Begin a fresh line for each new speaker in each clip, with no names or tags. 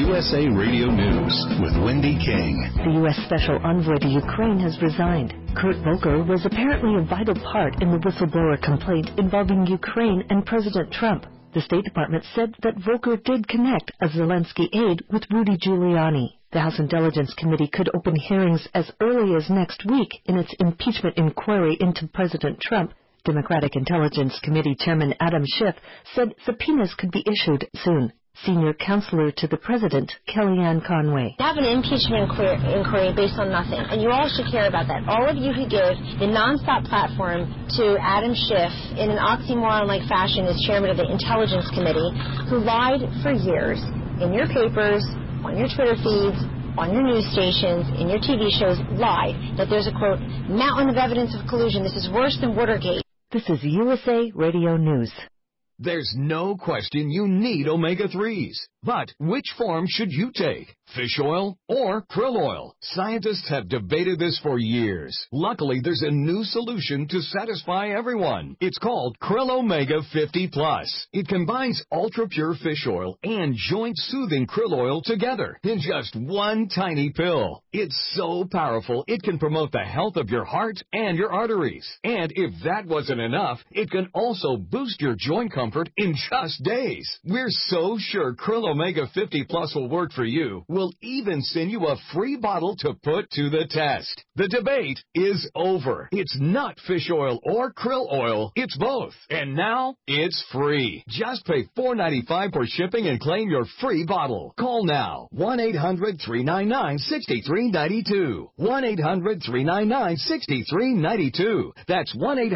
USA Radio News with Wendy King.
The U.S. Special Envoy to Ukraine has resigned. Kurt Volker was apparently a vital part in the whistleblower complaint involving Ukraine and President Trump. The State Department said that Volker did connect a Zelensky aide with Rudy Giuliani. The House Intelligence Committee could open hearings as early as next week in its impeachment inquiry into President Trump. Democratic Intelligence Committee Chairman Adam Schiff said subpoenas could be issued soon. Senior counselor to the president, Kellyanne Conway.
Have an impeachment inquiry based on nothing, and you all should care about that. All of you who give the nonstop platform to Adam Schiff in an oxymoron-like fashion as chairman of the Intelligence Committee, who lied for years in your papers, on your Twitter feeds, on your news stations, in your TV shows, lied that there's a, quote, mountain of evidence of collusion. This is worse than Watergate.
This is USA Radio News.
There's no question you need omega-3s. But which form should you take? Fish oil or krill oil? Scientists have debated this for years. Luckily, there's a new solution to satisfy everyone. It's called Krill Omega 50 Plus. It combines ultra-pure fish oil and joint-soothing krill oil together in just one tiny pill. It's so powerful, it can promote the health of your heart and your arteries. And if that wasn't enough, it can also boost your joint comfort in just days. We're so sure Krill Omega 50 Plus will work for you. We'll even send you a free bottle to put to the test. The debate is over. It's not fish oil or krill oil. It's both. And now it's free. Just pay $4.95 for shipping and claim your free bottle. Call now. 1-800-399-6392. 1-800-399-6392. That's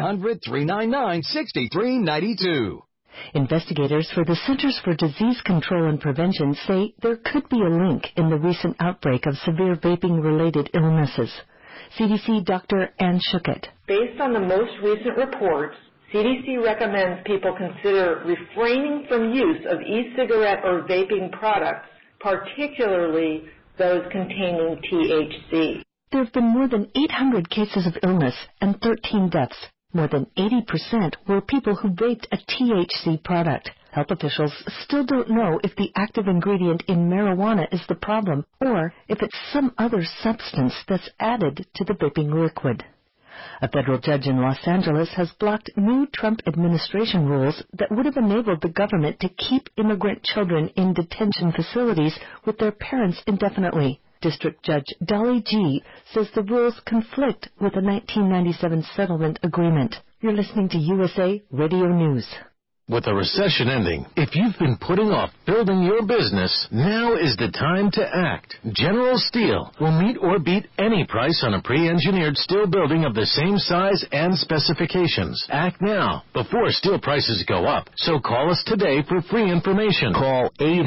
1-800-399-6392.
Investigators for the Centers for Disease Control and Prevention say there could be a link in the recent outbreak of severe vaping-related illnesses. CDC Dr. Ann Schuchat.
Based on the most recent reports, CDC recommends people consider refraining from use of e-cigarette or vaping products, particularly those containing THC.
There have been more than 800 cases of illness and 13 deaths. More than 80% were people who vaped a THC product. Health officials still don't know if the active ingredient in marijuana is the problem or if it's some other substance that's added to the vaping liquid. A federal judge in Los Angeles has blocked new Trump administration rules that would have enabled the government to keep immigrant children in detention facilities with their parents indefinitely. District Judge Dolly Gee says the rules conflict with a 1997 settlement agreement. You're listening to USA Radio News.
With the recession ending, if you've been putting off building your business, now is the time to act. General Steel will meet or beat any price on a pre-engineered steel building of the same size and specifications. Act now, before steel prices go up. So call us today for free information.
Call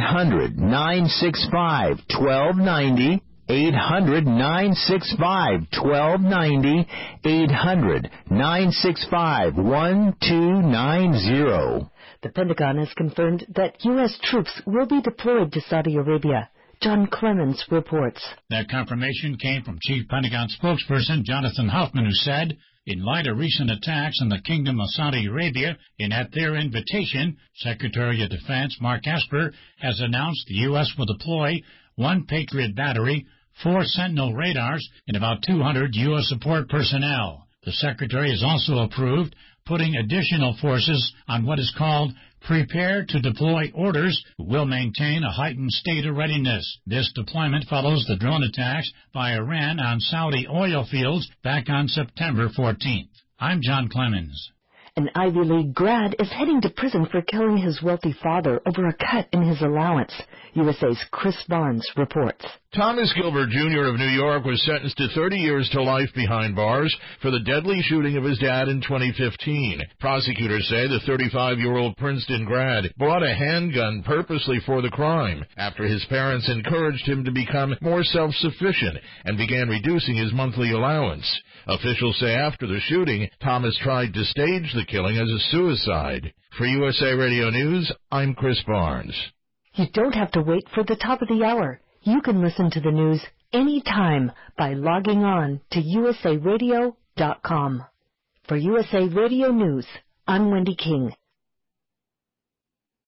800-965-1290. 800-965-1290. 800-965-1290.
The Pentagon has confirmed that U.S. troops will be deployed to Saudi Arabia. John Clemens reports.
That confirmation came from Chief Pentagon spokesperson Jonathan Hoffman, who said, in light of recent attacks in the Kingdom of Saudi Arabia, and at their invitation, Secretary of Defense Mark Esper has announced the U.S. will deploy 1 Patriot battery, 4 Sentinel radars, and about 200 U.S. support personnel. The Secretary has also approved putting additional forces on what is called Prepare to Deploy orders, who will maintain a heightened state of readiness. This deployment follows the drone attacks by Iran on Saudi oil fields back on September 14th. I'm John Clemens.
An Ivy League grad is heading to prison for killing his wealthy father over a cut in his allowance. USA's Chris Barnes reports.
Thomas Gilbert Jr. of New York was sentenced to 30 years to life behind bars for the deadly shooting of his dad in 2015. Prosecutors say the 35-year-old Princeton grad bought a handgun purposely for the crime after his parents encouraged him to become more self-sufficient and began reducing his monthly allowance. Officials say after the shooting, Thomas tried to stage the killing as a suicide. For USA Radio News, I'm Chris Barnes.
You don't have to wait for the top of the hour. You can listen to the news anytime by logging on to usaradio.com. For USA Radio News, I'm Wendy King.